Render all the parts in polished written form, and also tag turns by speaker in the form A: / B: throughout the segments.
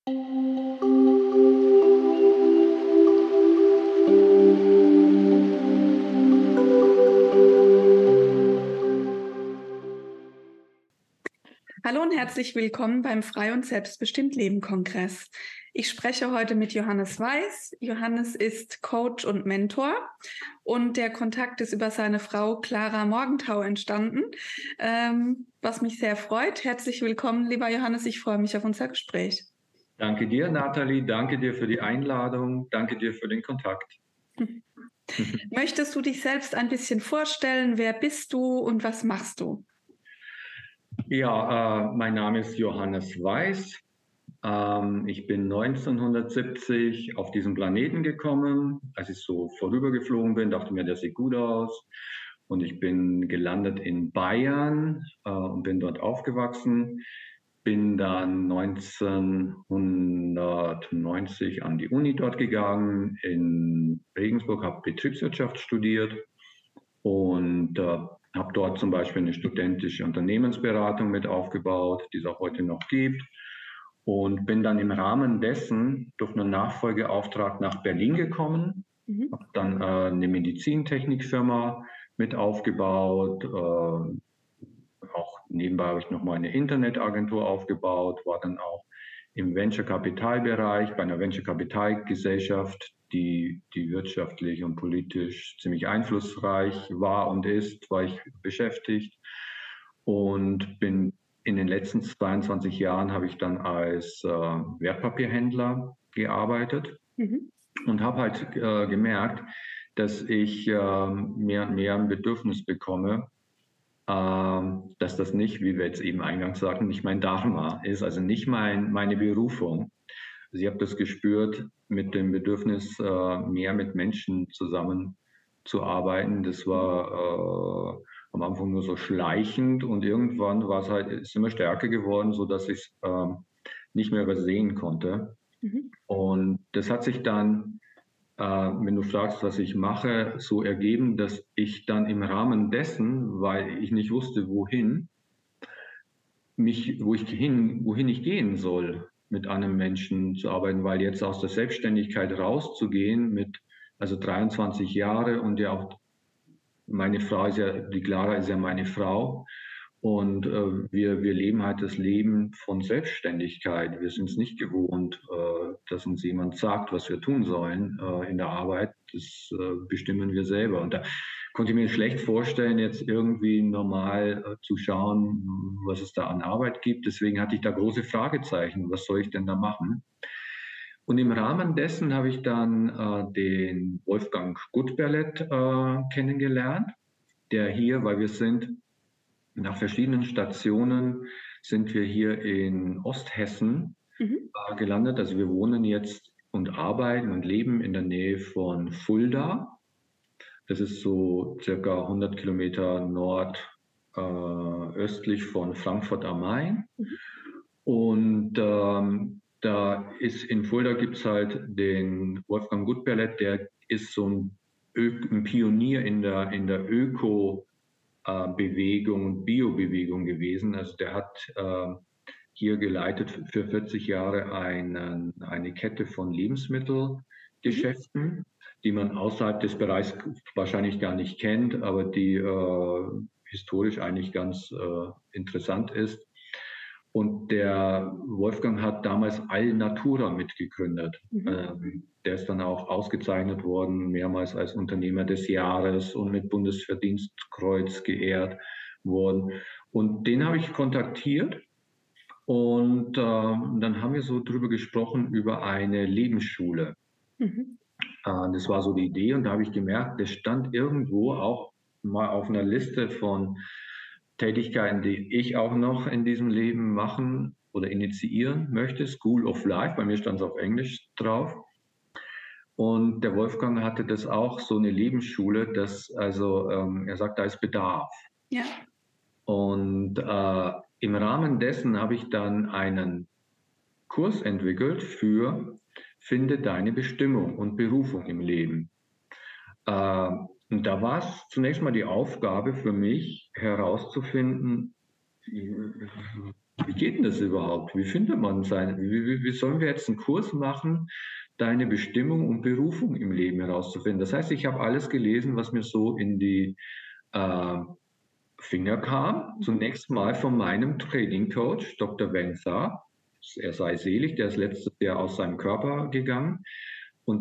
A: Hallo und herzlich willkommen beim Frei und Selbstbestimmt Leben Kongress. Ich spreche heute mit Johannes Weiß. Johannes ist Coach und Mentor und der Kontakt ist über seine Frau Clara Morgenthau entstanden, was mich sehr freut. Herzlich willkommen, lieber Johannes. Ich freue mich auf unser Gespräch.
B: Danke dir, Nathalie. Danke dir für die Einladung. Danke dir für den Kontakt.
A: Möchtest du dich selbst ein bisschen vorstellen? Wer bist du und was machst du?
B: Ja, mein Name ist Johannes Weiß. Ich bin 1970 auf diesen Planeten gekommen. Als ich so vorübergeflogen bin, dachte mir, das sieht gut aus. Und ich bin gelandet in Bayern und bin dort aufgewachsen. Bin dann 1990 an die Uni dort gegangen, in Regensburg, habe Betriebswirtschaft studiert und habe dort zum Beispiel eine studentische Unternehmensberatung mit aufgebaut, die es auch heute noch gibt. Und bin dann im Rahmen dessen durch einen Nachfolgeauftrag nach Berlin gekommen, habe dann eine Medizintechnikfirma mit aufgebaut. Auch nebenbei habe ich noch mal eine Internetagentur aufgebaut, war dann auch im Venture-Kapital-Bereich bei einer Venture-Kapital-Gesellschaft, die wirtschaftlich und politisch ziemlich einflussreich war und ist, war ich beschäftigt und bin in den letzten 22 Jahren habe ich dann als Wertpapierhändler gearbeitet und habe halt gemerkt, dass ich mehr und mehr ein Bedürfnis bekomme, dass das nicht, wie wir jetzt eben eingangs sagten, nicht mein Dharma ist, also nicht meine Berufung. Also ich habe das gespürt mit dem Bedürfnis, mehr mit Menschen zusammenzuarbeiten. Das war am Anfang nur so schleichend und irgendwann war es halt, ist immer stärker geworden, sodass ich es nicht mehr übersehen konnte. Und das hat sich dann, wenn du fragst, was ich mache, so ergeben, dass ich dann im Rahmen dessen, weil ich nicht wusste, wohin ich gehen soll, mit einem Menschen zu arbeiten, weil jetzt aus der Selbstständigkeit rauszugehen mit, also 23 Jahre und ja auch meine Frau ist ja, die Clara ist ja meine Frau. Und wir leben halt das Leben von Selbstständigkeit. Wir sind es nicht gewohnt, dass uns jemand sagt, was wir tun sollen in der Arbeit. Das bestimmen wir selber. Und da konnte ich mir schlecht vorstellen, jetzt irgendwie normal zu schauen, was es da an Arbeit gibt. Deswegen hatte ich da große Fragezeichen. Was soll ich denn da machen? Und im Rahmen dessen habe ich dann den Wolfgang Gutberlet kennengelernt, der hier, weil wir sind nach verschiedenen Stationen, sind wir hier in Osthessen gelandet. Also wir wohnen jetzt und arbeiten und leben in der Nähe von Fulda. Das ist so circa 100 Kilometer nordöstlich von Frankfurt am Main. Und da ist in Fulda gibt es halt den Wolfgang Gutberlet, der ist so ein Pionier in der Öko-Bewegung und Bio-Bewegung gewesen. Also der hat hier geleitet für 40 Jahre eine Kette von Lebensmittelgeschäften, die man außerhalb des Bereichs wahrscheinlich gar nicht kennt, aber die historisch eigentlich ganz interessant ist. Und der Wolfgang hat damals Alnatura mitgegründet. Der ist dann auch ausgezeichnet worden, mehrmals als Unternehmer des Jahres und mit Bundesverdienstkreuz geehrt worden. Und den habe ich kontaktiert und dann haben wir so drüber gesprochen, über eine Lebensschule. Das war so die Idee und da habe ich gemerkt, das stand irgendwo auch mal auf einer Liste von Tätigkeiten, die ich auch noch in diesem Leben machen oder initiieren möchte. School of Life, bei mir stand es auf Englisch drauf. Und der Wolfgang hatte das auch, so eine Lebensschule, dass, also er sagt, da ist Bedarf.
A: Ja.
B: Und im Rahmen dessen habe ich dann einen Kurs entwickelt für Finde deine Bestimmung und Berufung im Leben. Und da war es zunächst mal die Aufgabe für mich herauszufinden, wie geht denn das überhaupt? Wie findet man wie sollen wir jetzt einen Kurs machen, deine Bestimmung und Berufung im Leben herauszufinden? Das heißt, ich habe alles gelesen, was mir so in die äh, Finger kam. Zunächst mal von meinem Trading Coach, Dr. Weng Tha. Er sei selig, der ist letztes Jahr aus seinem Körper gegangen. Und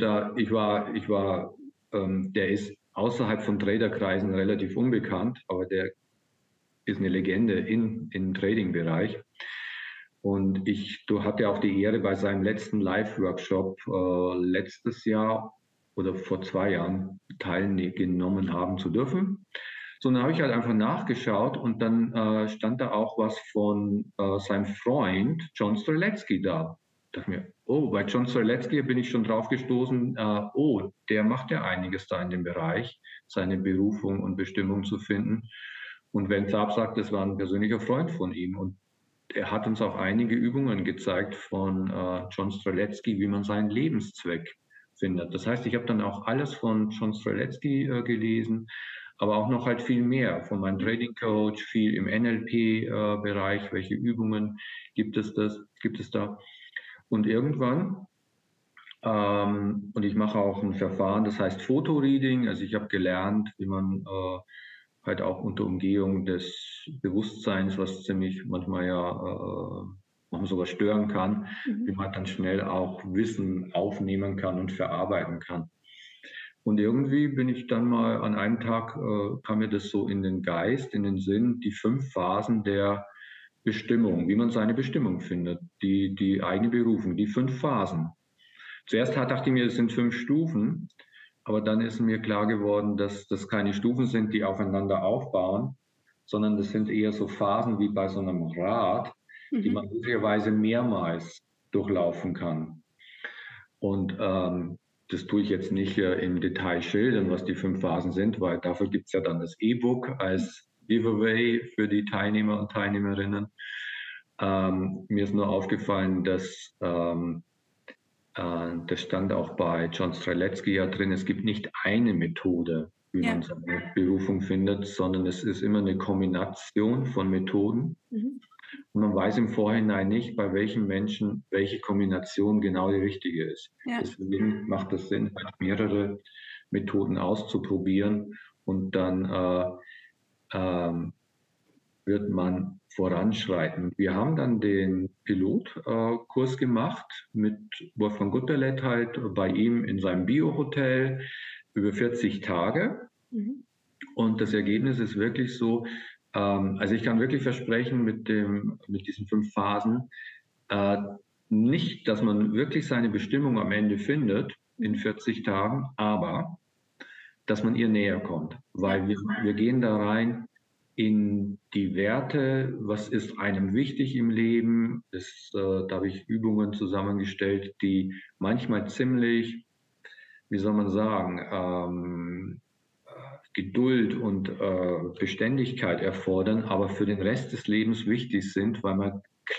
B: der ist außerhalb von Traderkreisen relativ unbekannt, aber der ist eine Legende im Trading-Bereich. Und du hatte auch die Ehre, bei seinem letzten Live-Workshop letztes Jahr oder vor 2 Jahren teilgenommen haben zu dürfen. So, dann habe ich halt einfach nachgeschaut und dann stand da auch was von seinem Freund John Streletzky da. Ich dachte mir, oh, bei John Streletzky bin ich schon drauf gestoßen, oh, der macht ja einiges da in dem Bereich, seine Berufung und Bestimmung zu finden. Und wenn Saab sagt, das war ein persönlicher Freund von ihm und er hat uns auch einige Übungen gezeigt von John Streletzky, wie man seinen Lebenszweck findet. Das heißt, ich habe dann auch alles von John Streletzky gelesen, aber auch noch halt viel mehr von meinem Trading Coach, viel im NLP-Bereich, welche Übungen gibt es da. Und irgendwann, und ich mache auch ein Verfahren, das heißt Fotoreading, also ich habe gelernt, wie man halt auch unter Umgehung des Bewusstseins, was ziemlich manchmal manchmal sogar stören kann, wie man dann schnell auch Wissen aufnehmen kann und verarbeiten kann. Und irgendwie bin ich dann mal an einem Tag, kam mir das so in den Geist, in den Sinn, die 5 Phasen der Bestimmung, wie man seine Bestimmung findet, die eigene Berufung, die 5 Phasen. Zuerst dachte ich mir, es sind 5 Stufen, aber dann ist mir klar geworden, dass das keine Stufen sind, die aufeinander aufbauen, sondern das sind eher so Phasen wie bei so einem Rad, die man möglicherweise mehrmals durchlaufen kann. Und das tue ich jetzt nicht im Detail schildern, was die 5 Phasen sind, weil dafür gibt es ja dann das E-Book als Giveaway für die Teilnehmer und Teilnehmerinnen. Mir ist nur aufgefallen, dass das stand auch bei John Streletzky ja drin, es gibt nicht eine Methode, wie man seine Berufung findet, sondern es ist immer eine Kombination von Methoden. Und man weiß im Vorhinein nicht, bei welchen Menschen welche Kombination genau die richtige ist. Ja. Deswegen macht es Sinn, halt mehrere Methoden auszuprobieren und dann wird man voranschreiten. Wir haben dann den Pilotkurs gemacht mit Wolfgang Gutterlet halt bei ihm in seinem Bio-Hotel über 40 Tage. Und das Ergebnis ist wirklich so, also ich kann wirklich versprechen mit diesen 5 Phasen, nicht, dass man wirklich seine Bestimmung am Ende findet in 40 Tagen, aber dass man ihr näher kommt, weil wir gehen da rein in die Werte, was ist einem wichtig im Leben. Da habe ich Übungen zusammengestellt, die manchmal ziemlich, wie soll man sagen, Geduld und Beständigkeit erfordern, aber für den Rest des Lebens wichtig sind, weil man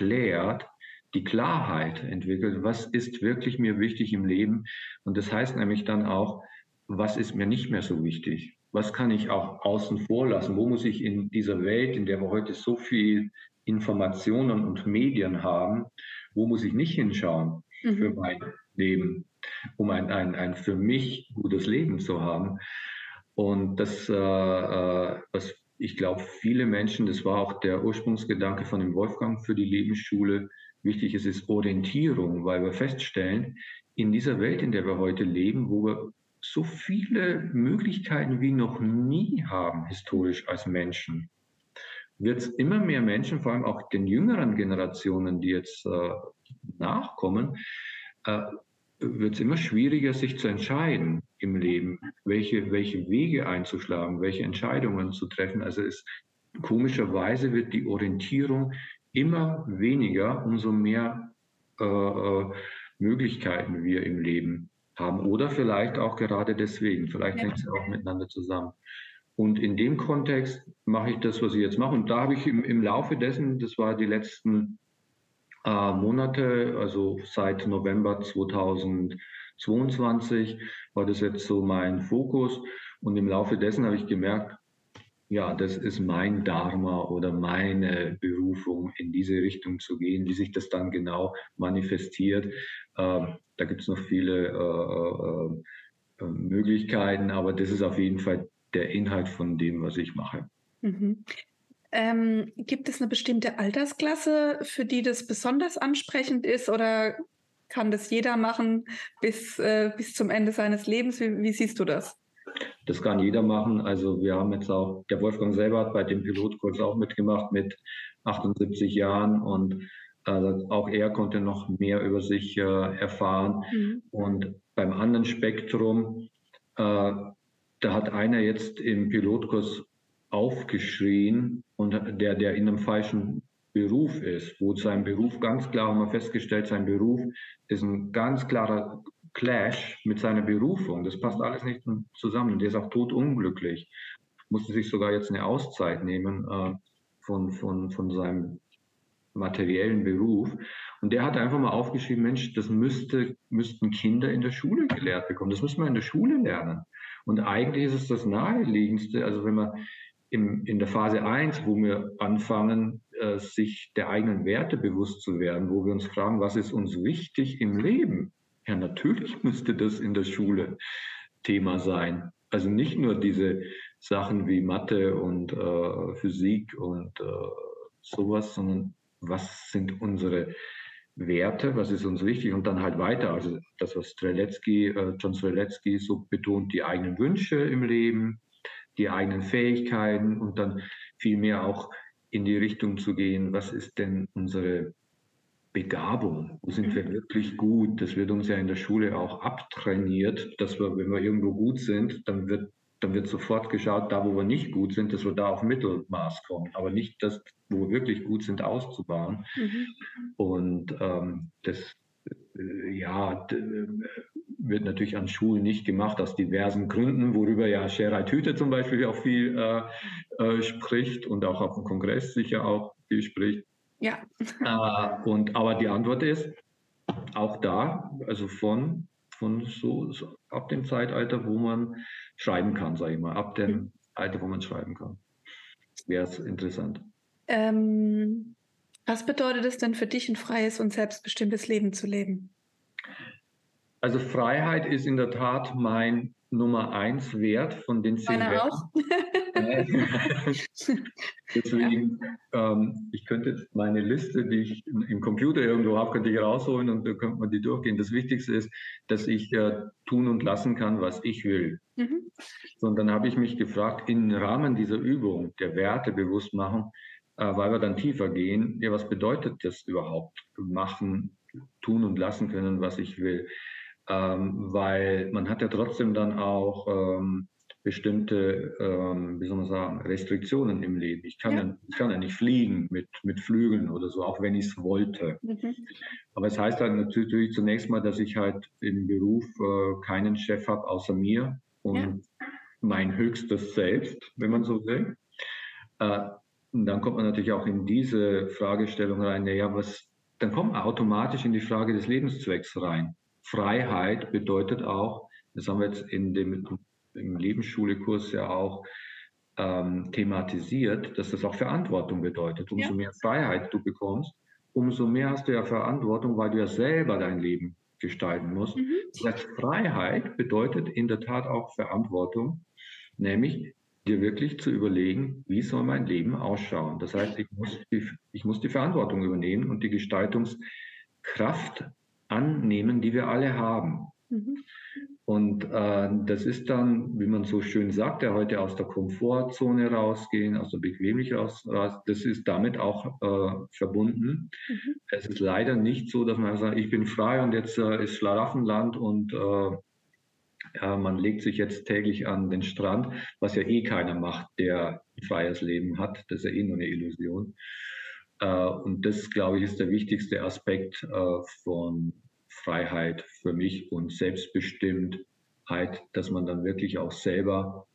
B: die Klarheit entwickelt, was ist wirklich mir wichtig im Leben. Und das heißt nämlich dann auch, was ist mir nicht mehr so wichtig? Was kann ich auch außen vor lassen? Wo muss ich in dieser Welt, in der wir heute so viel Informationen und Medien haben, wo muss ich nicht hinschauen für mein Leben, um ein für mich gutes Leben zu haben? Und was ich glaube, viele Menschen, das war auch der Ursprungsgedanke von dem Wolfgang für die Lebensschule, wichtig ist Orientierung, weil wir feststellen, in dieser Welt, in der wir heute leben, wo wir so viele Möglichkeiten wie noch nie haben, historisch als Menschen, wird es immer mehr Menschen, vor allem auch den jüngeren Generationen, die jetzt nachkommen, wird es immer schwieriger, sich zu entscheiden im Leben, welche Wege einzuschlagen, welche Entscheidungen zu treffen. Also komischerweise wird die Orientierung immer weniger, umso mehr Möglichkeiten wir im Leben haben. Oder vielleicht auch gerade deswegen, vielleicht hängt es ja auch miteinander zusammen. Und in dem Kontext mache ich das, was ich jetzt mache. Und da habe ich im Laufe dessen, das war die letzten Monate, also seit November 2022 war das jetzt so mein Fokus. Und im Laufe dessen habe ich gemerkt, ja, das ist mein Dharma oder meine Berufung, in diese Richtung zu gehen, wie sich das dann genau manifestiert. Da gibt es noch viele Möglichkeiten, aber das ist auf jeden Fall der Inhalt von dem, was ich mache.
A: Mhm. Gibt es eine bestimmte Altersklasse, für die das besonders ansprechend ist, oder kann das jeder machen bis zum Ende seines Lebens? Wie siehst du das?
B: Das kann jeder machen. Also wir haben jetzt auch, der Wolfgang selber hat bei dem Pilotkurs auch mitgemacht mit 78 Jahren und auch er konnte noch mehr über sich erfahren.
A: Mhm.
B: Und beim anderen Spektrum, da hat einer jetzt im Pilotkurs aufgeschrien und der in einem falschen Beruf ist, wo sein Beruf ganz klar, haben wir festgestellt, sein Beruf ist ein ganz klarer Clash mit seiner Berufung. Das passt alles nicht zusammen. Der ist auch totunglücklich. Musste sich sogar jetzt eine Auszeit nehmen von seinem materiellen Beruf. Und der hat einfach mal aufgeschrieben, Mensch, das müssten Kinder in der Schule gelehrt bekommen. Das müssen wir in der Schule lernen. Und eigentlich ist es das Naheliegendste, also wenn man in der Phase 1, wo wir anfangen, sich der eigenen Werte bewusst zu werden, wo wir uns fragen, was ist uns wichtig im Leben? Ja, natürlich müsste das in der Schule Thema sein. Also nicht nur diese Sachen wie Mathe und Physik und sowas, sondern was sind unsere Werte, was ist uns wichtig und dann halt weiter. Also das, was John Streletzky so betont, die eigenen Wünsche im Leben, die eigenen Fähigkeiten und dann viel mehr auch in die Richtung zu gehen, was ist denn unsere Begabung, wo sind wir wirklich gut? Das wird uns ja in der Schule auch abtrainiert, dass wir, wenn wir irgendwo gut sind, dann wird sofort geschaut, da wo wir nicht gut sind, dass wir da auf Mittelmaß kommen, aber nicht das, wo wir wirklich gut sind, auszubauen.
A: Mhm.
B: Und das ja, wird natürlich an Schulen nicht gemacht, aus diversen Gründen, worüber ja Gerald Hüther zum Beispiel auch viel spricht und auch auf dem Kongress sicher auch viel spricht.
A: Ja.
B: Aber die Antwort ist auch da, also von so ab dem Zeitalter, wo man schreiben kann, sage ich mal, ab dem Alter, wo man schreiben kann, wäre es interessant.
A: Was bedeutet es denn für dich, ein freies und selbstbestimmtes Leben zu leben?
B: Also Freiheit ist in der Tat mein Nummer 1 Wert von den 10
A: Meine
B: Werten.
A: auch. Ja.
B: Deswegen, ich könnte jetzt meine Liste, die ich im Computer irgendwo habe, könnte ich rausholen und da könnte man die durchgehen. Das Wichtigste ist, dass ich tun und lassen kann, was ich will.
A: Mhm.
B: So, und dann habe ich mich gefragt, im Rahmen dieser Übung, der Werte bewusst machen, weil wir dann tiefer gehen, ja, was bedeutet das überhaupt? Machen, tun und lassen können, was ich will. Weil man hat ja trotzdem dann auch bestimmte, wie soll man sagen, Restriktionen im Leben. Ich kann ja nicht fliegen mit Flügeln oder so, auch wenn ich es wollte.
A: Mhm.
B: Aber es heißt dann natürlich zunächst mal, dass ich halt im Beruf keinen Chef habe außer mir
A: Ja.
B: und mein höchstes Selbst, wenn man so will. Und dann kommt man natürlich auch in diese Fragestellung rein, naja, dann kommt man automatisch in die Frage des Lebenszwecks rein. Freiheit bedeutet auch, das haben wir jetzt im Lebensschulekurs ja auch thematisiert, dass das auch Verantwortung bedeutet. Umso mehr Freiheit du bekommst, umso mehr hast du ja Verantwortung, weil du ja selber dein Leben gestalten musst.
A: Mhm.
B: Das heißt, Freiheit bedeutet in der Tat auch Verantwortung, nämlich dir wirklich zu überlegen, wie soll mein Leben ausschauen. Das heißt, ich muss die Verantwortung übernehmen und die Gestaltungskraft annehmen, die wir alle haben.
A: Mhm.
B: Und das ist dann, wie man so schön sagt, ja heute aus der Komfortzone rausgehen, aus der Bequemlichkeit raus. Das ist damit auch verbunden.
A: Mhm.
B: Es ist leider nicht so, dass man sagt, ich bin frei und jetzt ist Schlaraffenland und man legt sich jetzt täglich an den Strand, was ja eh keiner macht, der ein freies Leben hat. Das ist ja eh nur eine Illusion. Und das, glaube ich, ist der wichtigste Aspekt von Freiheit für mich und Selbstbestimmtheit, dass man dann wirklich auch selber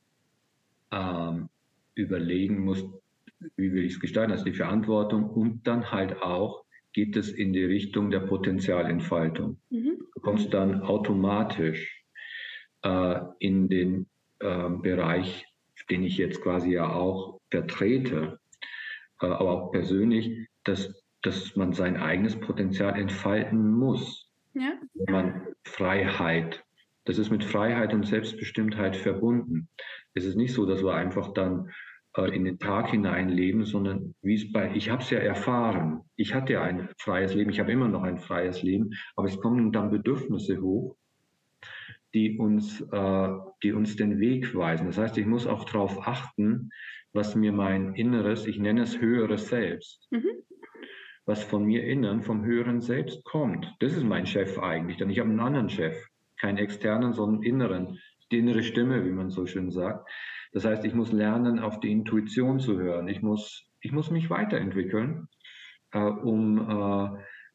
B: überlegen muss, wie will ich es gestalten, also die Verantwortung und dann halt auch geht es in die Richtung der Potenzialentfaltung.
A: Mhm.
B: Du kommst dann automatisch in den Bereich den ich jetzt quasi ja auch vertrete, aber auch persönlich, dass man sein eigenes Potenzial entfalten muss.
A: Ja.
B: Wenn man Freiheit, das ist mit Freiheit und Selbstbestimmtheit verbunden. Es ist nicht so, dass wir einfach dann in den Tag hinein leben, sondern ich habe es ja erfahren. Ich hatte ja ein freies Leben, ich habe immer noch ein freies Leben, aber es kommen dann Bedürfnisse hoch, die uns den Weg weisen. Das heißt, ich muss auch darauf achten, was mir mein inneres, ich nenne es höheres Selbst, was von mir innen, vom höheren Selbst kommt. Das ist mein Chef eigentlich, denn ich habe einen anderen Chef, keinen externen, sondern inneren, die innere Stimme, wie man so schön sagt. Das heißt, ich muss lernen, auf die Intuition zu hören. Ich muss mich weiterentwickeln, um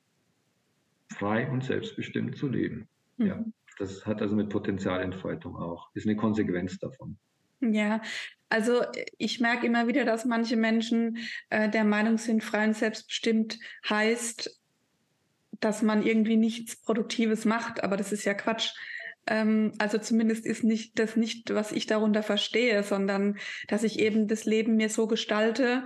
B: frei und selbstbestimmt zu leben. Ja, das hat also mit Potenzialentfaltung auch, ist eine Konsequenz davon.
A: Ja, also ich merke immer wieder, dass manche Menschen der Meinung sind, frei und selbstbestimmt heißt, dass man irgendwie nichts Produktives macht, aber das ist ja Quatsch. Also zumindest ist das nicht, was ich darunter verstehe, sondern dass ich eben das Leben mir so gestalte,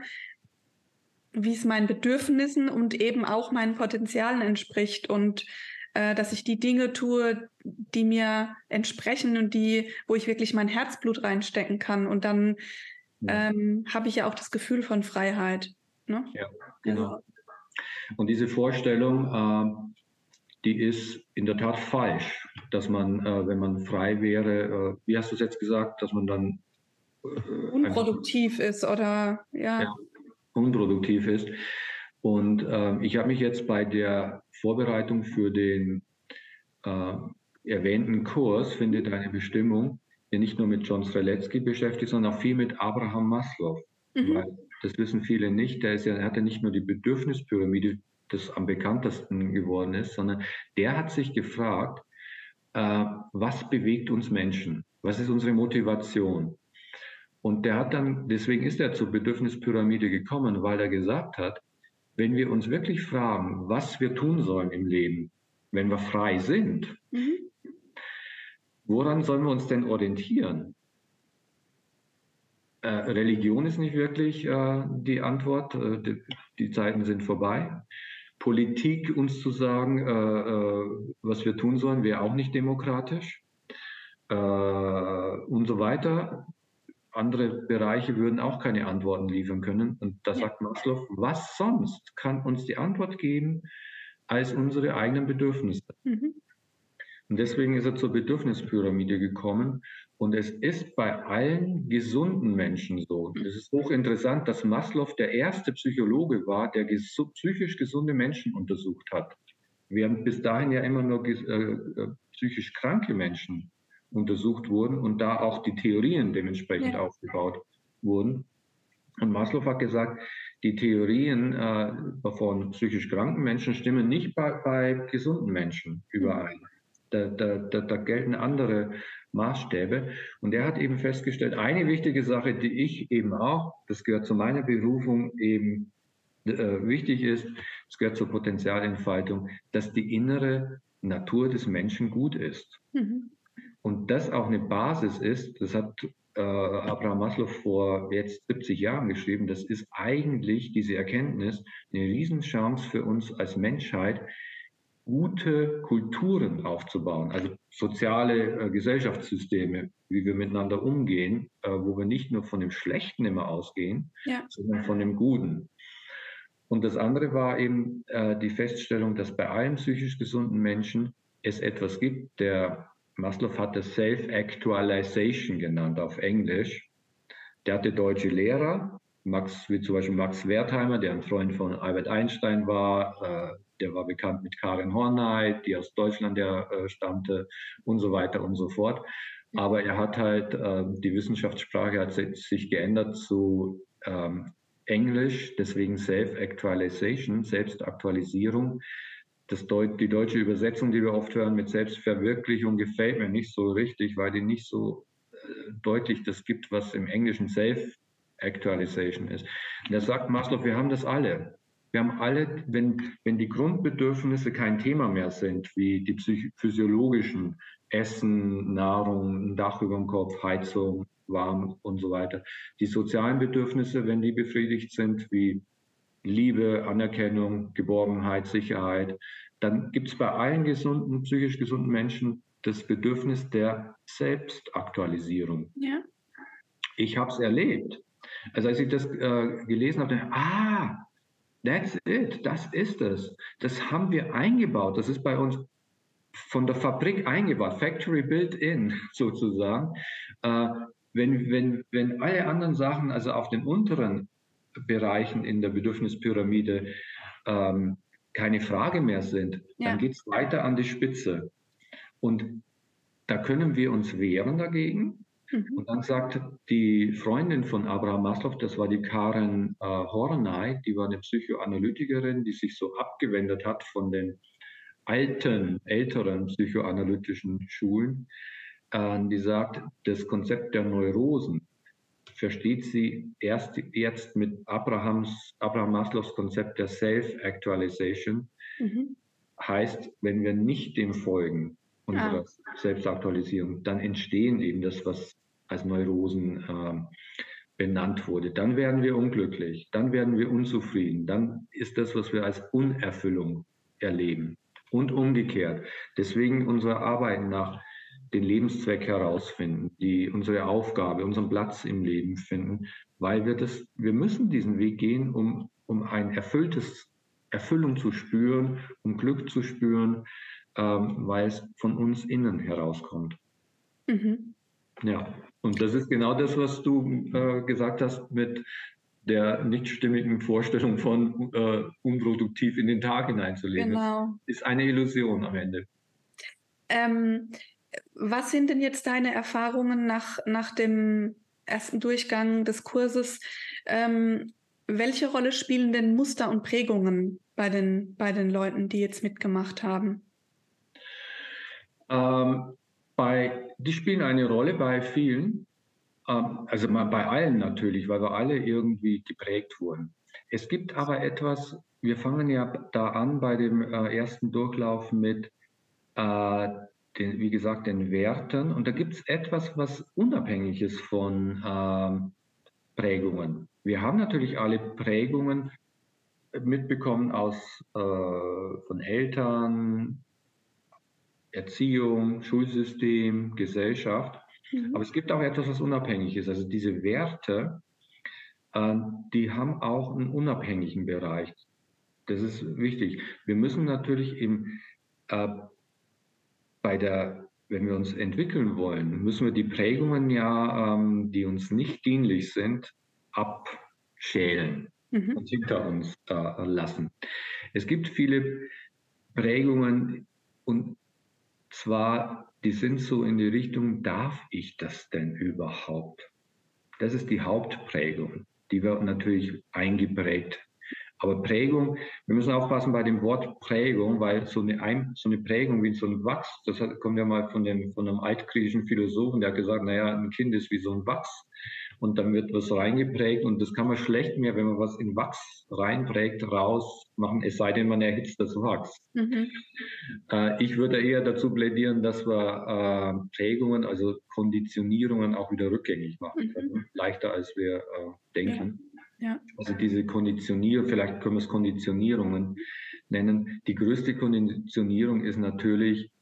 A: wie es meinen Bedürfnissen und eben auch meinen Potenzialen entspricht und dass ich die Dinge tue, die mir entsprechen und wo ich wirklich mein Herzblut reinstecken kann. Und dann habe ich ja auch das Gefühl von Freiheit. Ne?
B: Ja, genau. Also. Und diese Vorstellung, die ist in der Tat falsch, dass man, wenn man frei wäre, wie hast du es jetzt gesagt, dass man dann
A: unproduktiv ist oder
B: ja, unproduktiv ist. Und ich habe mich jetzt bei der Vorbereitung für den erwähnten Kurs, Finde deine Bestimmung, ja nicht nur mit John Streletzky beschäftigt, sondern auch viel mit Abraham Maslow. Weil das wissen viele nicht, er hatte nicht nur die Bedürfnispyramide, das am bekanntesten geworden ist, sondern der hat sich gefragt, was bewegt uns Menschen? Was ist unsere Motivation? Und deswegen ist er zur Bedürfnispyramide gekommen, weil er gesagt hat, wenn wir uns wirklich fragen, was wir tun sollen im Leben, wenn wir frei sind, woran sollen wir uns denn orientieren? Religion ist nicht wirklich die Antwort, die Zeiten sind vorbei. Politik, uns zu sagen, was wir tun sollen, wäre auch nicht demokratisch und so weiter. Andere Bereiche würden auch keine Antworten liefern können. Und da sagt Maslow, was sonst kann uns die Antwort geben als unsere eigenen Bedürfnisse? Und deswegen ist er zur Bedürfnispyramide gekommen. Und es ist bei allen gesunden Menschen so. Es ist hochinteressant, dass Maslow der erste Psychologe war, der psychisch gesunde Menschen untersucht hat. Während bis dahin ja immer nur psychisch kranke Menschen untersucht wurden und da auch die Theorien dementsprechend aufgebaut wurden. Und Maslow hat gesagt, die Theorien von psychisch kranken Menschen stimmen nicht bei gesunden Menschen überein. Da gelten andere Maßstäbe. Und er hat eben festgestellt, eine wichtige Sache, die ich eben auch, das gehört zu meiner Berufung, eben wichtig ist, es gehört zur Potenzialentfaltung, dass die innere Natur des Menschen gut ist. Und das auch eine Basis ist, das hat Abraham Maslow vor jetzt 70 Jahren geschrieben, das ist eigentlich diese Erkenntnis eine Riesenchance für uns als Menschheit, gute Kulturen aufzubauen, also soziale Gesellschaftssysteme, wie wir miteinander umgehen, wo wir nicht nur von dem Schlechten immer ausgehen, sondern von dem Guten. Und das andere war eben die Feststellung, dass bei allen psychisch gesunden Menschen es etwas gibt, der Maslow hat das Self-Actualization genannt auf Englisch. Der hatte deutsche Lehrer, wie zum Beispiel Max Wertheimer, der ein Freund von Albert Einstein war, der war bekannt mit Karin Horney, die aus Deutschland stammte und so weiter und so fort. Aber er hat halt, die Wissenschaftssprache hat sich geändert zu Englisch, deswegen Self-Actualization, Selbstaktualisierung. Die deutsche Übersetzung, die wir oft hören mit Selbstverwirklichung, gefällt mir nicht so richtig, weil die nicht so deutlich das gibt, was im Englischen Self-Actualization ist. Und da sagt Maslow, wir haben das alle. Wir haben alle, wenn die Grundbedürfnisse kein Thema mehr sind, wie die physiologischen, Essen, Nahrung, ein Dach über dem Kopf, Heizung, warm und so weiter. Die sozialen Bedürfnisse, wenn die befriedigt sind, wie Liebe, Anerkennung, Geborgenheit, Sicherheit, dann gibt es bei allen gesunden, psychisch gesunden Menschen das Bedürfnis der Selbstaktualisierung.
A: Ja.
B: Ich habe es erlebt. Also als ich das gelesen habe, that's it, das ist es. Das haben wir eingebaut. Das ist bei uns von der Fabrik eingebaut, Factory built in sozusagen. Wenn alle anderen Sachen, also auf den unteren Bereichen in der Bedürfnispyramide keine Frage mehr sind, dann geht es weiter an die Spitze. Und da können wir uns wehren dagegen. Und dann sagt die Freundin von Abraham Maslow, das war die Karen Horney, die war eine Psychoanalytikerin, die sich so abgewendet hat von den älteren psychoanalytischen Schulen, die sagt, das Konzept der Neurosen versteht sie erst jetzt mit Abraham Maslows Konzept der Self-Actualization. Heißt, wenn wir nicht dem folgen, unserer Selbstaktualisierung, dann entstehen eben das, was als Neurosen benannt wurde. Dann werden wir unglücklich, dann werden wir unzufrieden, dann ist das, was wir als Unerfüllung erleben. Und umgekehrt. Deswegen unsere Arbeit nach den Lebenszweck herausfinden, unsere Aufgabe, unseren Platz im Leben finden, weil wir müssen diesen Weg gehen, um ein Erfüllung zu spüren, um Glück zu spüren, weil es von uns innen herauskommt. Ja, und das ist genau das, was du gesagt hast mit der nicht stimmigen Vorstellung von unproduktiv in den Tag hineinzuleben.
A: Genau.
B: Das ist eine Illusion am Ende.
A: Was sind denn jetzt deine Erfahrungen nach dem ersten Durchgang des Kurses? Welche Rolle spielen denn Muster und Prägungen bei den Leuten, die jetzt mitgemacht haben?
B: Die spielen eine Rolle bei vielen. Also bei allen natürlich, weil wir alle irgendwie geprägt wurden. Es gibt aber etwas, wir fangen ja da an bei dem ersten Durchlauf mit, wie gesagt, den Werten. Und da gibt es etwas, was unabhängig ist von Prägungen. Wir haben natürlich alle Prägungen mitbekommen von Eltern, Erziehung, Schulsystem, Gesellschaft. Aber es gibt auch etwas, was unabhängig ist. Also diese Werte, die haben auch einen unabhängigen Bereich. Das ist wichtig. Wir müssen natürlich wenn wir uns entwickeln wollen, müssen wir die Prägungen die uns nicht dienlich sind, abschälen und hinter uns lassen. Es gibt viele Prägungen und zwar, die sind so in die Richtung, darf ich das denn überhaupt? Das ist die Hauptprägung, die wird natürlich eingeprägt. Aber Prägung, wir müssen aufpassen bei dem Wort Prägung, weil so eine Prägung wie so ein Wachs, kommt ja mal von einem altgriechischen Philosophen, der hat gesagt, naja, ein Kind ist wie so ein Wachs. Und dann wird was reingeprägt und das kann man schlecht mehr, wenn man was in Wachs reinprägt, rausmachen, es sei denn, man erhitzt das Wachs. Ich würde eher dazu plädieren, dass wir Prägungen, also Konditionierungen auch wieder rückgängig machen können. Leichter als wir denken. Ja. Also diese Konditionierung, vielleicht können wir es Konditionierungen nennen. Die größte Konditionierung ist natürlich,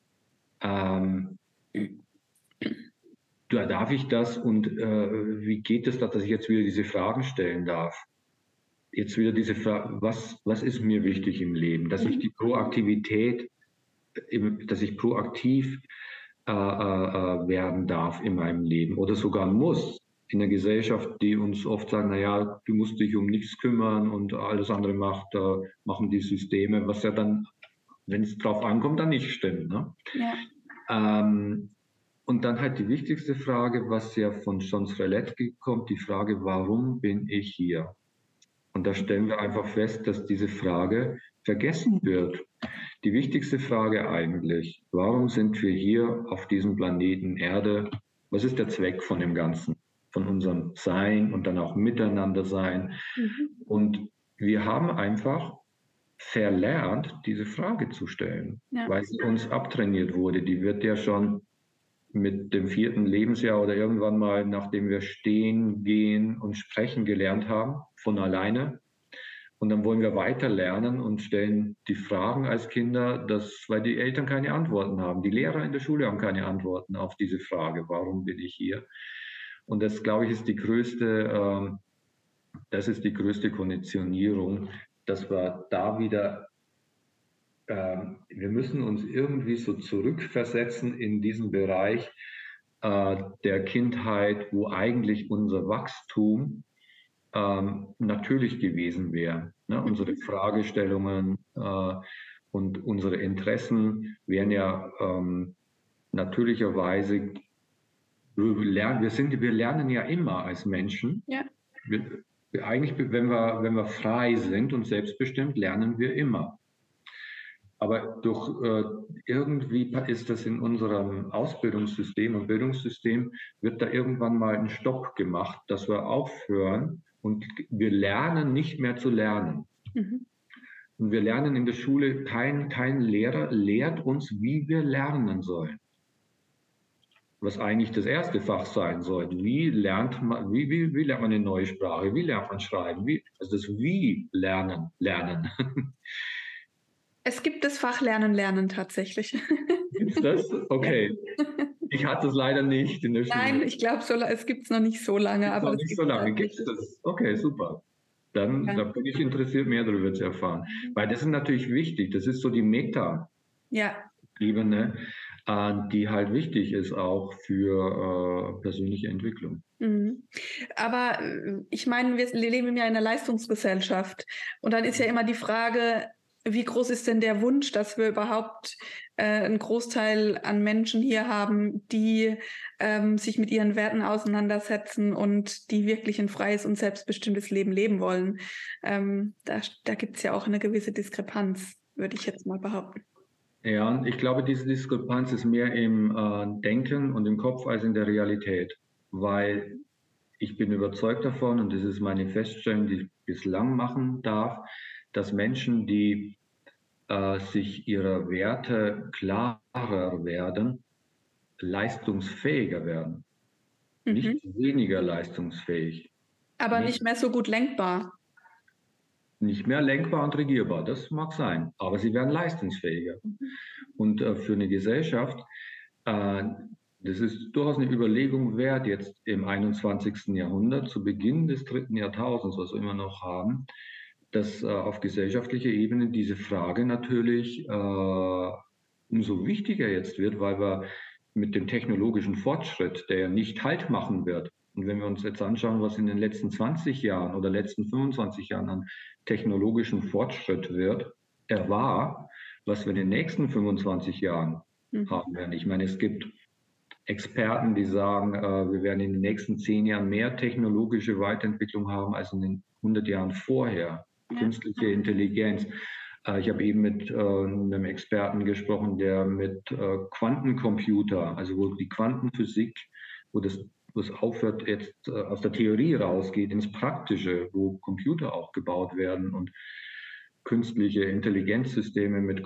B: darf ich das und wie geht es, dass ich jetzt wieder diese Fragen stellen darf? Jetzt wieder diese Frage, was ist mir wichtig im Leben? Dass ich die Proaktivität, dass ich proaktiv werden darf in meinem Leben oder sogar muss. In der Gesellschaft, die uns oft sagen, naja, du musst dich um nichts kümmern und alles andere machen die Systeme, was ja dann, wenn es drauf ankommt, dann nicht stimmt. Ne? Ja. Und dann halt die wichtigste Frage, was ja von John Strelecki kommt, die Frage, warum bin ich hier? Und da stellen wir einfach fest, dass diese Frage vergessen wird. Die wichtigste Frage eigentlich, warum sind wir hier auf diesem Planeten Erde? Was ist der Zweck von dem Ganzen? Von unserem Sein und dann auch Miteinander sein. Und wir haben einfach verlernt, diese Frage zu stellen, weil sie uns abtrainiert wurde. Die wird ja schon mit dem 4. Lebensjahr oder irgendwann mal, nachdem wir stehen, gehen und sprechen gelernt haben, von alleine. Und dann wollen wir weiter lernen und stellen die Fragen als Kinder, weil die Eltern keine Antworten haben. Die Lehrer in der Schule haben keine Antworten auf diese Frage, warum bin ich hier? Und das, glaube ich, das ist die größte Konditionierung, dass wir da wieder, wir müssen uns irgendwie so zurückversetzen in diesen Bereich der Kindheit, wo eigentlich unser Wachstum natürlich gewesen wäre. Ne? Unsere Fragestellungen und unsere Interessen wären ja natürlicherweise, wir lernen ja immer als Menschen.
A: Ja.
B: Eigentlich, wenn wir frei sind und selbstbestimmt, lernen wir immer. Aber irgendwie ist das in unserem Ausbildungssystem und Bildungssystem, wird da irgendwann mal ein Stopp gemacht, dass wir aufhören und wir lernen nicht mehr zu lernen. Mhm. Und wir lernen in der Schule, kein Lehrer lehrt uns, wie wir lernen sollen. Was eigentlich das erste Fach sein sollte. Wie lernt man eine neue Sprache? Wie lernt man schreiben? Also das Wie lernen.
A: Es gibt das Fach Lernen tatsächlich.
B: Gibt es das? Okay. Ja. Ich hatte es leider nicht in der Schule.
A: Nein, ich glaube, es gibt es noch nicht so lange.
B: Aber nicht so lange. Gibt es das? Okay, super. Dann da bin ich interessiert, mehr darüber zu erfahren. Weil das ist natürlich wichtig. Das ist so die Meta-Ebene, die halt wichtig ist auch für persönliche Entwicklung.
A: Aber ich meine, wir leben ja in einer Leistungsgesellschaft. Und dann ist ja immer die Frage, wie groß ist denn der Wunsch, dass wir überhaupt einen Großteil an Menschen hier haben, die sich mit ihren Werten auseinandersetzen und die wirklich ein freies und selbstbestimmtes Leben leben wollen. Da gibt es ja auch eine gewisse Diskrepanz, würde ich jetzt mal behaupten.
B: Ja, und ich glaube, diese Diskrepanz ist mehr im Denken und im Kopf als in der Realität, weil ich bin überzeugt davon, und das ist meine Feststellung, die ich bislang machen darf, dass Menschen, die sich ihrer Werte klarer werden, leistungsfähiger werden. Nicht weniger leistungsfähig.
A: Aber nicht mehr so gut lenkbar.
B: Nicht mehr lenkbar und regierbar, das mag sein, aber sie werden leistungsfähiger. Und für eine Gesellschaft, das ist durchaus eine Überlegung wert, jetzt im 21. Jahrhundert, zu Beginn des 3. Jahrtausends, was wir immer noch haben, dass auf gesellschaftlicher Ebene diese Frage natürlich umso wichtiger jetzt wird, weil wir mit dem technologischen Fortschritt, der ja nicht Halt machen wird, und wenn wir uns jetzt anschauen, was in den letzten 20 Jahren oder letzten 25 Jahren an technologischen Fortschritt war, was wir in den nächsten 25 Jahren haben werden. Ich meine, es gibt Experten, die sagen, wir werden in den nächsten 10 Jahren mehr technologische Weiterentwicklung haben als in den 100 Jahren vorher. Künstliche Intelligenz. Ich habe eben mit einem Experten gesprochen, der mit Quantencomputer, also wo die Quantenphysik, wo es aufhört, jetzt aus der Theorie rausgeht ins Praktische, wo Computer auch gebaut werden und künstliche Intelligenzsysteme mit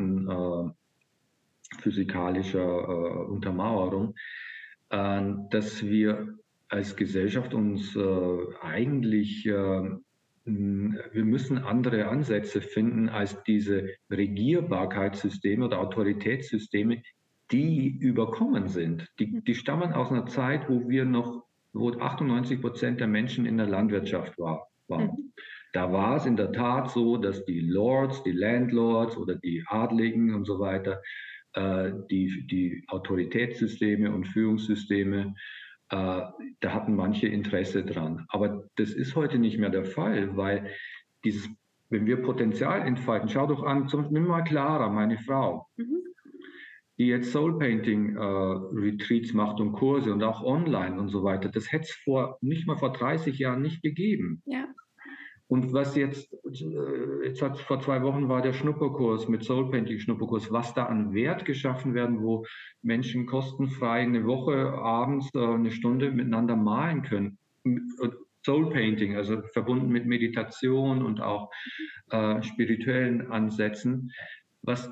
B: quantenphysikalischer Untermauerung, dass wir als Gesellschaft uns eigentlich wir müssen andere Ansätze finden als diese Regierbarkeitssysteme oder Autoritätssysteme, die überkommen sind. Die stammen aus einer Zeit, wo 98% der Menschen in der Landwirtschaft waren. Da war es in der Tat so, dass die Lords, die Landlords oder die Adligen und so weiter, die Autoritätssysteme und Führungssysteme, da hatten manche Interesse dran. Aber das ist heute nicht mehr der Fall, weil wenn wir Potenzial entfalten, schau doch an, nimm mal Clara, meine Frau, die jetzt Soul Painting Retreats macht und Kurse und auch online und so weiter. Das hätte es nicht mal vor 30 Jahren nicht gegeben.
A: Ja.
B: Und was vor 2 Wochen war der Schnupperkurs mit Soul Painting Schnupperkurs, was da an Wert geschaffen werden, wo Menschen kostenfrei eine Woche abends eine Stunde miteinander malen können. Soul Painting, also verbunden mit Meditation und auch spirituellen Ansätzen. Das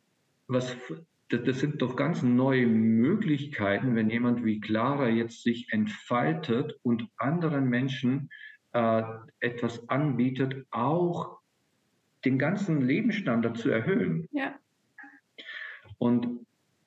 B: sind doch ganz neue Möglichkeiten, wenn jemand wie Clara jetzt sich entfaltet und anderen Menschen etwas anbietet, auch den ganzen Lebensstandard zu erhöhen.
A: Ja.
B: Und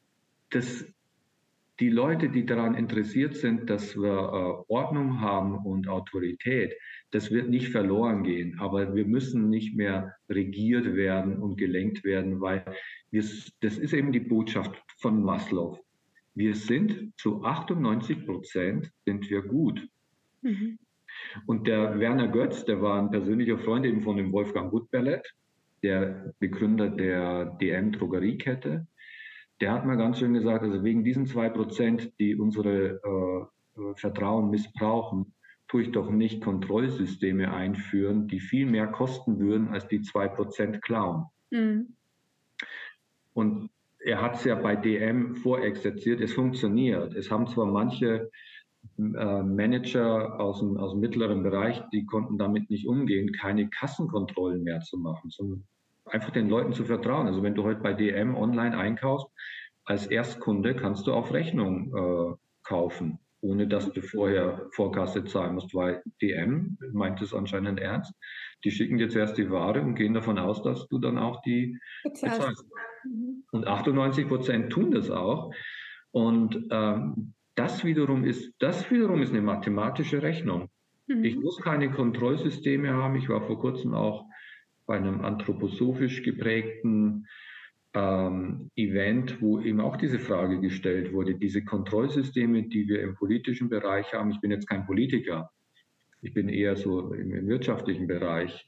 B: die Leute, die daran interessiert sind, dass wir Ordnung haben und Autorität, das wird nicht verloren gehen. Aber wir müssen nicht mehr regiert werden und gelenkt werden, weil das ist eben die Botschaft von Maslow. Wir sind zu 98% sind wir gut. Mhm. Und der Werner Götz, der war ein persönlicher Freund eben von dem Wolfgang Gutberlet, der Begründer der DM-Drogeriekette. Der hat mal ganz schön gesagt, also wegen diesen 2%, die unsere Vertrauen missbrauchen, tue ich doch nicht Kontrollsysteme einführen, die viel mehr kosten würden, als die 2% klauen. Mhm. Und er hat es ja bei DM vorexerziert, es funktioniert. Es haben zwar manche Manager aus dem mittleren Bereich, die konnten damit nicht umgehen, keine Kassenkontrollen mehr zu machen, sondern einfach den Leuten zu vertrauen. Also wenn du heute bei DM online einkaufst, als Erstkunde kannst du auf Rechnung kaufen, ohne dass du vorher Vorkasse zahlen musst, weil DM meint es anscheinend ernst. Die schicken dir zuerst die Ware und gehen davon aus, dass du dann auch die bezahlst. Und 98% tun das auch. Und das wiederum ist eine mathematische Rechnung. Mhm. Ich muss keine Kontrollsysteme haben. Ich war vor kurzem auch bei einem anthroposophisch geprägten Event, wo eben auch diese Frage gestellt wurde. Diese Kontrollsysteme, die wir im politischen Bereich haben. Ich bin jetzt kein Politiker. Ich bin eher so im wirtschaftlichen Bereich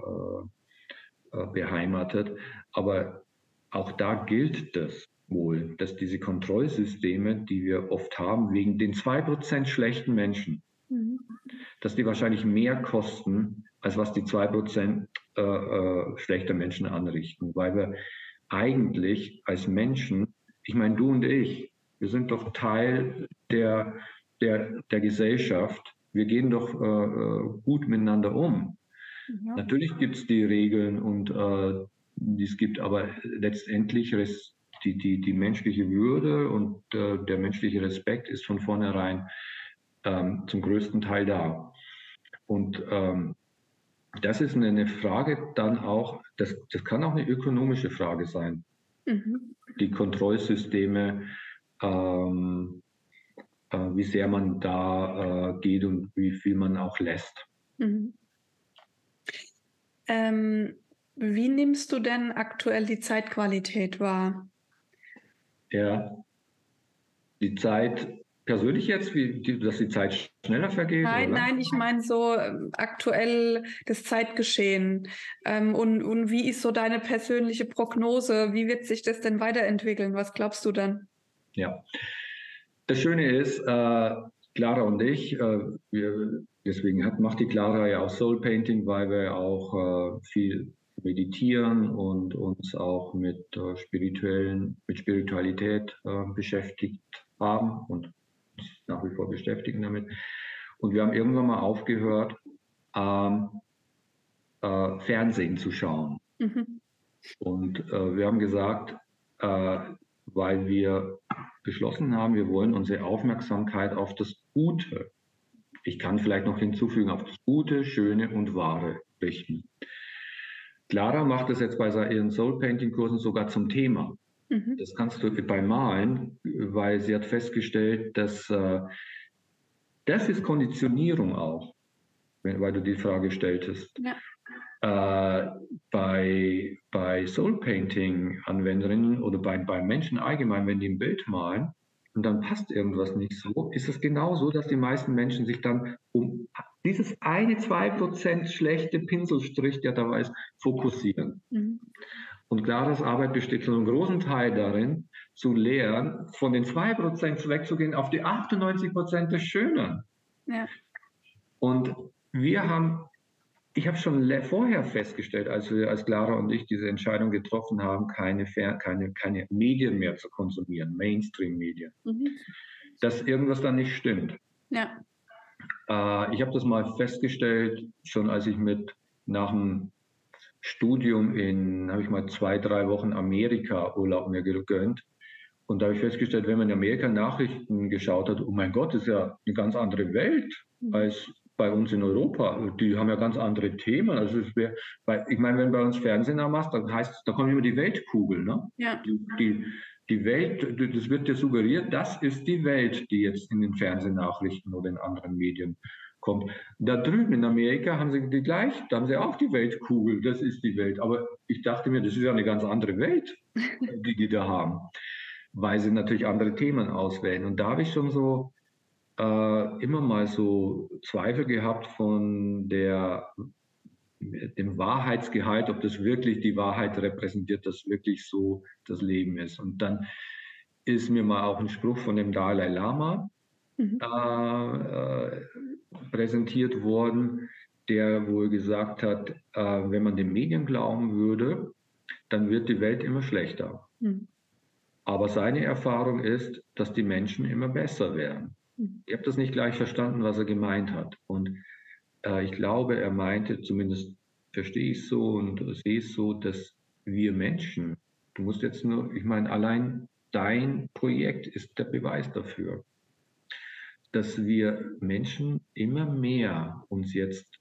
B: beheimatet. Aber auch da gilt das wohl, dass diese Kontrollsysteme, die wir oft haben, wegen den 2% schlechten Menschen, dass die wahrscheinlich mehr kosten, als was die 2% schlechter Menschen anrichten. Weil wir eigentlich als Menschen, ich meine, du und ich, wir sind doch Teil der Gesellschaft. Wir gehen doch gut miteinander um. Ja. Natürlich gibt es die Regeln und es gibt aber letztendlich die menschliche Würde und der menschliche Respekt ist von vornherein zum größten Teil da. Und das ist eine Frage dann auch, das kann auch eine ökonomische Frage sein. Mhm. Die Kontrollsysteme, wie sehr man da geht und wie viel man auch lässt.
A: Mhm. Wie nimmst du denn aktuell die Zeitqualität wahr?
B: Ja, die Zeit persönlich jetzt, dass die Zeit schneller vergeht?
A: Nein, ich meine so aktuell das Zeitgeschehen. Und wie ist so deine persönliche Prognose? Wie wird sich das denn weiterentwickeln? Was glaubst du dann?
B: Ja, das Schöne ist, Clara und ich, deswegen macht die Clara ja auch Soul Painting, weil wir auch viel meditieren und uns auch mit Spiritualität beschäftigt haben und uns nach wie vor beschäftigen damit. Und wir haben irgendwann mal aufgehört, Fernsehen zu schauen. Mhm. Und wir haben gesagt, weil wir beschlossen haben, wir wollen unsere Aufmerksamkeit auf das Gute, ich kann vielleicht noch hinzufügen, auf das Gute, Schöne und Wahre richten. Clara macht das jetzt bei ihren Soul Painting Kursen sogar zum Thema. Mhm. Das kannst du beim Malen, weil sie hat festgestellt, dass das ist Konditionierung auch, weil du die Frage stelltest. Ja. Bei Soul Painting Anwenderinnen oder bei Menschen allgemein, wenn die ein Bild malen und dann passt irgendwas nicht so, ist es genauso, dass die meisten Menschen sich dann um dieses 2% schlechte Pinselstrich, der da ist, fokussieren. Mhm. Und Claras Arbeit besteht zu einem großen Teil darin, zu lernen, von den 2% wegzugehen auf die 98% des Schönen. Ja. Und ich habe schon vorher festgestellt, als Clara und ich diese Entscheidung getroffen haben, keine Medien mehr zu konsumieren, Mainstream-Medien, dass irgendwas da nicht stimmt. Ja. Ich habe das mal festgestellt, schon als ich nach dem Studium habe ich mal 2, 3 Wochen Amerika-Urlaub mir gegönnt. Und da habe ich festgestellt, wenn man in Amerika Nachrichten geschaut hat, oh mein Gott, das ist ja eine ganz andere Welt als bei uns in Europa. Die haben ja ganz andere Themen. Also ich meine, wenn du bei uns Fernsehen machst, dann heißt es, da kommt immer die Weltkugel, ne?
A: Ja.
B: Die Welt, das wird dir suggeriert, das ist die Welt, die jetzt in den Fernsehnachrichten oder in anderen Medien kommt. Da drüben in Amerika haben sie da haben sie auch die Weltkugel, das ist die Welt. Aber ich dachte mir, das ist ja eine ganz andere Welt, die da haben, weil sie natürlich andere Themen auswählen. Und da habe ich schon so immer mal so Zweifel gehabt von dem Wahrheitsgehalt, ob das wirklich die Wahrheit repräsentiert, dass wirklich so das Leben ist. Und dann ist mir mal auch ein Spruch von dem Dalai Lama präsentiert worden, der wohl gesagt hat, wenn man den Medien glauben würde, dann wird die Welt immer schlechter. Aber seine Erfahrung ist, dass die Menschen immer besser werden. Ich habe das nicht gleich verstanden, was er gemeint hat. Und ich glaube, er meinte, zumindest verstehe ich es so und sehe es so, dass wir Menschen, du musst jetzt nur, ich meine, allein dein Projekt ist der Beweis dafür, dass wir Menschen immer mehr uns jetzt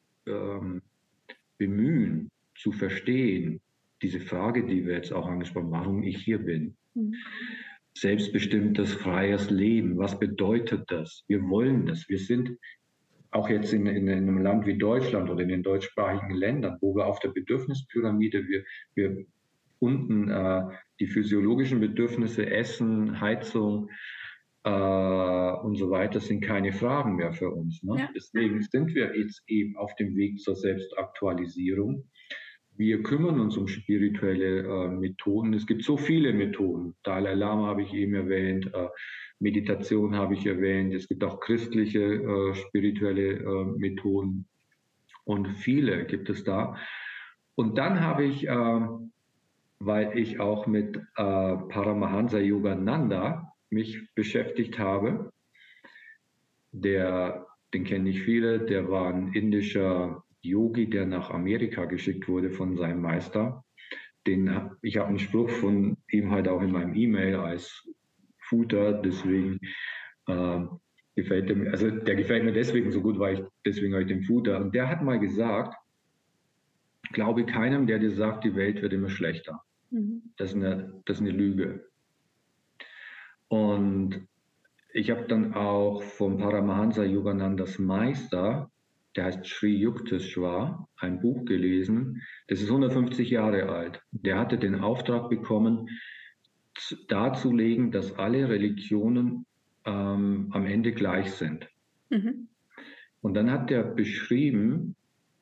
B: bemühen, zu verstehen, diese Frage, die wir jetzt auch angesprochen haben, warum ich hier bin. Selbstbestimmtes, freies Leben, was bedeutet das? Wir wollen das. Wir sind auch jetzt in einem Land wie Deutschland oder in den deutschsprachigen Ländern, wo wir auf der Bedürfnispyramide, wir unten die physiologischen Bedürfnisse, Essen, Heizung und so weiter, sind keine Fragen mehr für uns. Ne? Ja. Deswegen sind wir jetzt eben auf dem Weg zur Selbstaktualisierung. Wir kümmern uns um spirituelle Methoden. Es gibt so viele Methoden. Dalai Lama habe ich eben erwähnt, Meditation habe ich erwähnt. Es gibt auch christliche spirituelle Methoden und viele gibt es da. Und dann habe ich, weil ich auch mit Paramahansa Yogananda mich beschäftigt habe, den kennen nicht viele, der war ein indischer Yogi, der nach Amerika geschickt wurde von seinem Meister. Ich habe einen Spruch von ihm halt auch in meinem E-Mail als Footer, deswegen gefällt er mir, also der gefällt mir deswegen so gut, deswegen habe ich den Footer. Und der hat mal gesagt, glaube keinem, der dir sagt, die Welt wird immer schlechter. Das ist eine Lüge. Und ich habe dann auch vom Paramahansa Yoganandas Meister, der heißt Sri Yukteswar, ein Buch gelesen. Das ist 150 Jahre alt. Der hatte den Auftrag bekommen, darzulegen, dass alle Religionen am Ende gleich sind. Und dann hat er beschrieben,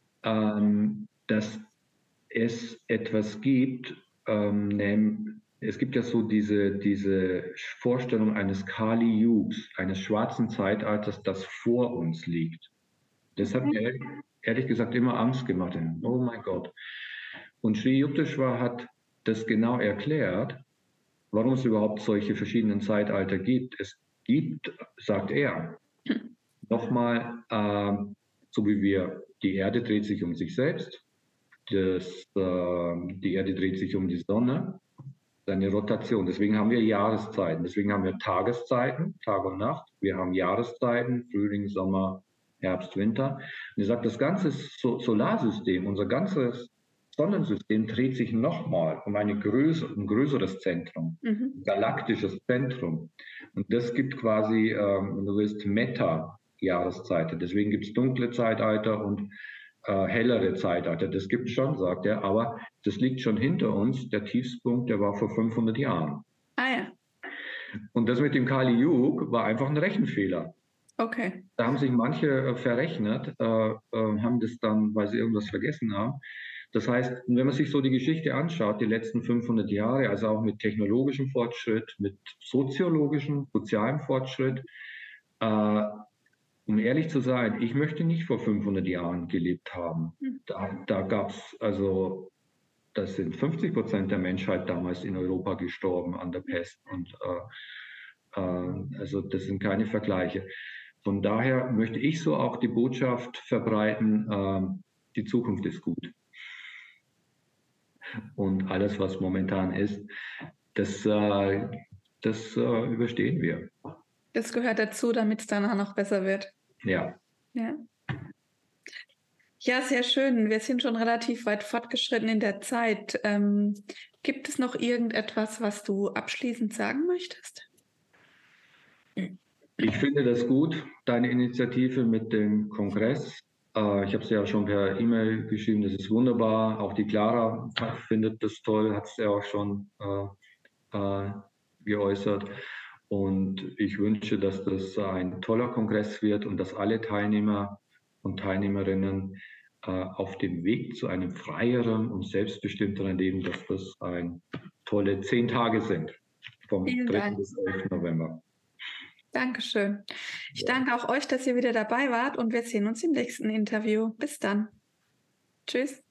B: dass es etwas gibt, es gibt ja so diese Vorstellung eines Kali Yugs, eines schwarzen Zeitalters, das vor uns liegt. Das hat mir ehrlich gesagt immer Angst gemacht. Oh mein Gott. Und Sri Yukteswar hat das genau erklärt, warum es überhaupt solche verschiedenen Zeitalter gibt. Es gibt, sagt er, nochmal, so wie die Erde dreht sich um sich selbst, die Erde dreht sich um die Sonne, eine Rotation. Deswegen haben wir Jahreszeiten. Deswegen haben wir Tageszeiten, Tag und Nacht. Wir haben Jahreszeiten, Frühling, Sommer, Herbst, Winter. Und er sagt, das ganze Solarsystem, unser ganzes Sonnensystem dreht sich nochmal um ein größeres Zentrum, ein galaktisches Zentrum. Und das gibt quasi, wenn du willst, Meta-Jahreszeiten. Deswegen gibt es dunkle Zeitalter und hellere Zeitalter. Das gibt es schon, sagt er, aber das liegt schon hinter uns. Der Tiefspunkt, der war vor 500 Jahren.
A: Ah ja.
B: Und das mit dem Kali Yug war einfach ein Rechenfehler.
A: Okay.
B: Da haben sich manche verrechnet, haben das dann, weil sie irgendwas vergessen haben. Das heißt, wenn man sich so die Geschichte anschaut, die letzten 500 Jahre, also auch mit technologischem Fortschritt, mit soziologischem, sozialem Fortschritt, um ehrlich zu sein, ich möchte nicht vor 500 Jahren gelebt haben. Da gab es, also, das sind 50% der Menschheit damals in Europa gestorben an der Pest. Und also das sind keine Vergleiche. Von daher möchte ich so auch die Botschaft verbreiten, die Zukunft ist gut. Und alles, was momentan ist, das überstehen wir.
A: Das gehört dazu, damit es danach noch besser wird.
B: Ja.
A: Ja. Ja, sehr schön. Wir sind schon relativ weit fortgeschritten in der Zeit. Gibt es noch irgendetwas, was du abschließend sagen möchtest?
B: Ich finde das gut, deine Initiative mit dem Kongress. Ich habe es ja schon per E-Mail geschrieben, das ist wunderbar. Auch die Clara findet das toll, hat es ja auch schon geäußert. Und ich wünsche, dass das ein toller Kongress wird und dass alle Teilnehmer und Teilnehmerinnen auf dem Weg zu einem freieren und selbstbestimmteren Leben, dass das tolle 10 Tage sind, vom 3. bis 11. November.
A: Dankeschön. Ich danke auch euch, dass ihr wieder dabei wart und wir sehen uns im nächsten Interview. Bis dann. Tschüss.